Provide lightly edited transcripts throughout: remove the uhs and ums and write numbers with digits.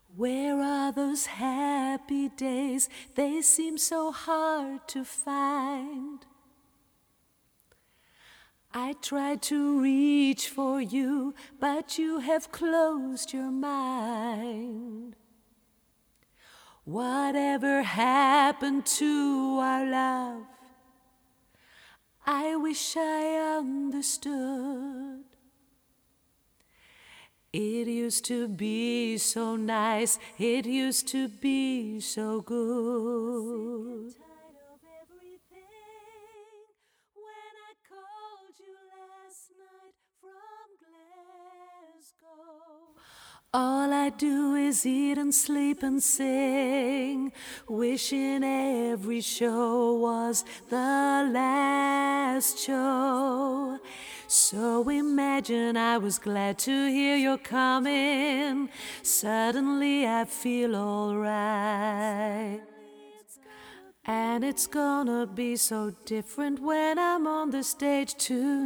Where are those happy days? They seem so hard to find. I tried to reach for you, but you have closed your mind. Whatever happened to our love? I wish I understood. It used to be so nice, it used to be so good. Sick and tired of everything. When I called you last night from Glasgow, all I do is eat and sleep and sing, wishing every show was the last show. So imagine I was glad to hear you're coming. Suddenly I feel alright. And it's gonna be so different when I'm on the stage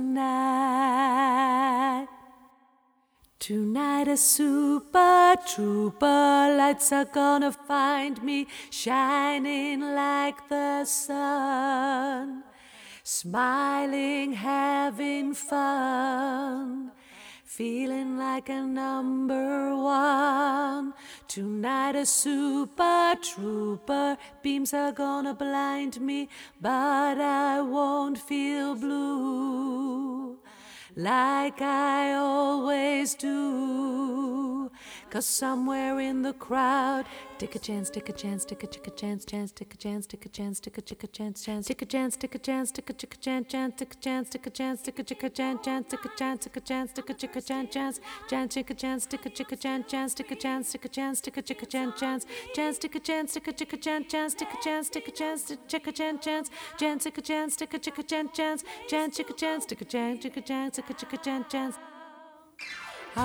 tonight. Tonight a super trooper lights are gonna find me shining like the sun, smiling, having fun, feeling like a number one. Tonight a super trooper beams are gonna blind me, but I won't feel blue like I always do. 'Cause somewhere in the crowd, take a chance, take a chance, take a chance, chance, take a chance, take a chance, take a chance, chance, take a chance, take a chance, take a chance, chance, take a chance, take a chance, take a chance, chance, take a chance, take a chance, take a chance, chance, chance, take a chance, take a chance, chance, take a chance, take a chance, take a chance, chance, chance, take a chance, take a chance, chance, take a chance, take a chance, take a chance, chance, chance, take a chance, take a chance, chance, chance, take a chance, take a chance, take a chance, take a chance, chance. Ah,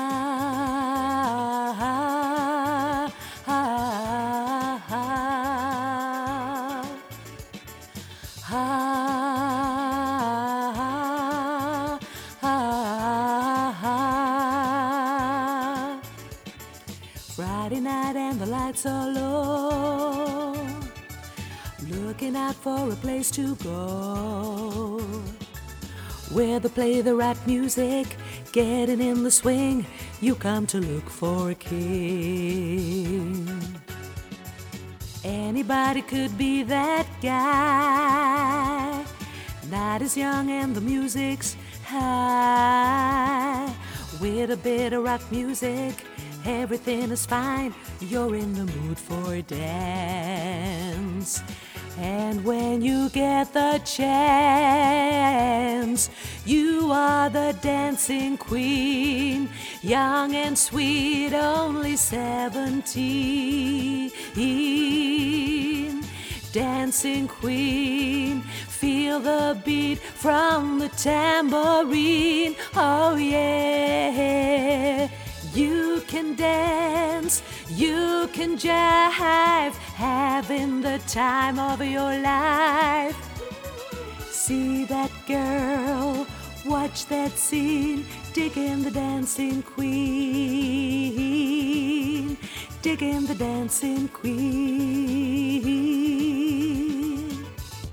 ah, ah, ah, ah, ah, ah. Friday night and the lights are low, looking out for a place to go, where they play the right music, getting in the swing. You come to look for a king. Anybody could be that guy. Night is young and the music's high. With a bit of rock music, everything is fine. You're in the mood for a dance. And when you get the chance, you are the dancing queen, young and sweet, only 17. Dancing queen, feel the beat from the tambourine. Oh yeah, you can dance, you can jive, having the time of your life. See that girl, watch that scene, digging the dancing queen, digging the dancing queen.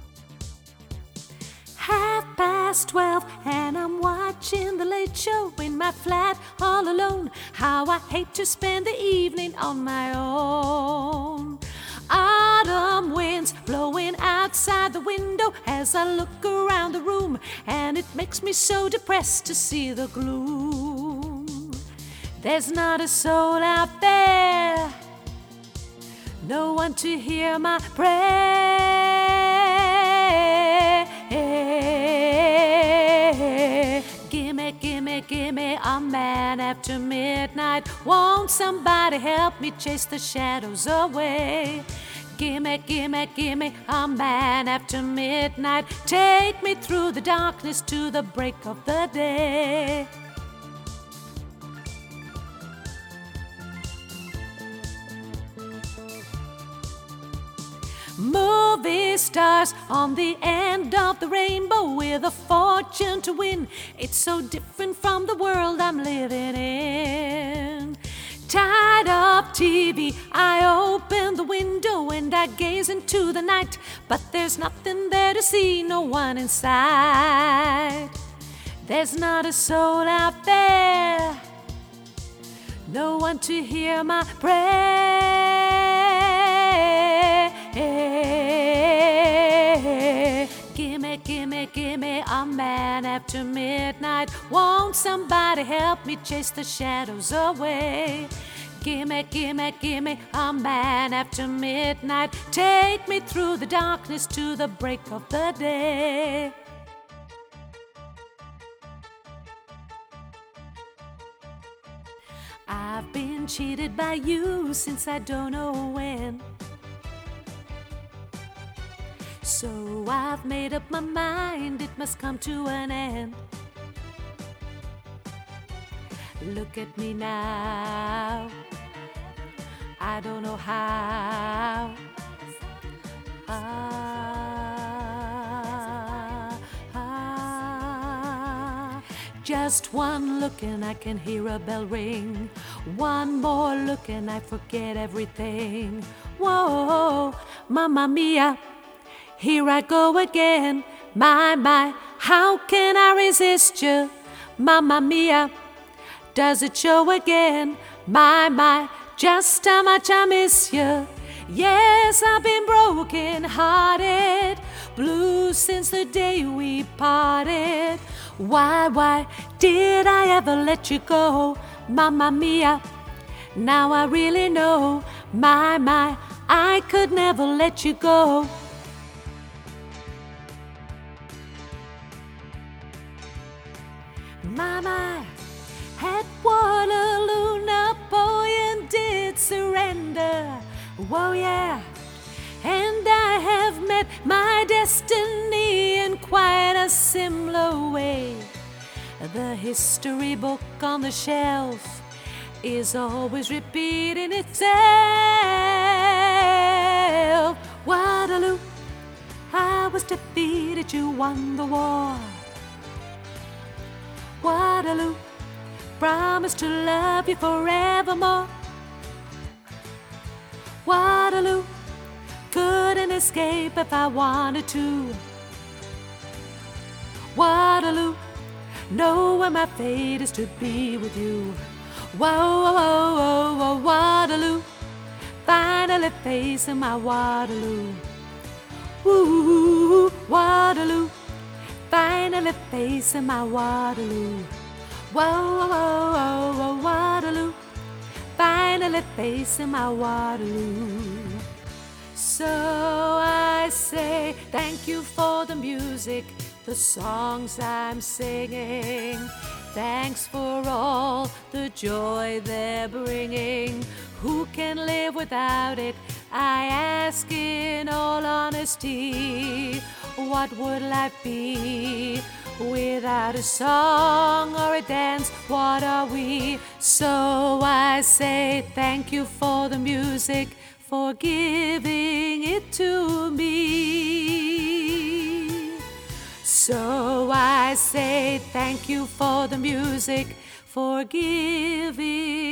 12:30 and I'm watching the Late Show in my flat all alone. How I hate to spend the evening on my own. Autumn winds blowing outside the window as I look around the room, and it makes me so depressed to see the gloom. There's not a soul out there, no one to hear my prayer. Gimme, gimme, gimme a man after midnight. Won't somebody help me chase the shadows away? Gimme, gimme, gimme a man after midnight. Take me through the darkness to the break of the day. Movie stars on the end of the rainbow with a fortune to win. It's so different from the world I'm living in. Tied up TV. I open the window and I gaze into the night, but there's nothing there to see, no one inside. There's not a soul out there, no one to hear my prayer. Gimme, gimme, gimme a man after midnight. Won't somebody help me chase the shadows away? Gimme, gimme, gimme a man after midnight. Take me through the darkness to the break of the day. I've been cheated by you since I don't know when. So I've made up my mind, it must come to an end. Look at me now, I don't know how. Just one look and I can hear a bell ring. One more look and I forget everything. Whoa, mamma mia, here I go again. My, how can I resist you? Mamma mia, does it show again? My, just how much I miss you. Yes, I've been broken hearted, blue since the day we parted. Why did I ever let you go? Mamma mia, now I really know. My, I could never let you go. My, at Waterloo, Napoleon did surrender. Whoa, yeah. And I have met my destiny in quite a similar way. The history book on the shelf is always repeating itself. Waterloo, I was defeated, you won the war. Waterloo, promise to love you forevermore. Waterloo, couldn't escape if I wanted to. Waterloo, knowing my fate is to be with you. Whoa, Waterloo, finally facing my Waterloo. Woo, Waterloo, finally facing my Waterloo. Whoa, Waterloo, finally facing my Waterloo. So I say thank you for the music, the songs I'm singing. Thanks for all the joy they're bringing. Who can live without it? I ask in all honesty. What would life be without a song or a dance? What are we? So I say thank you for the music, for giving it to me. So I say thank you for the music, for giving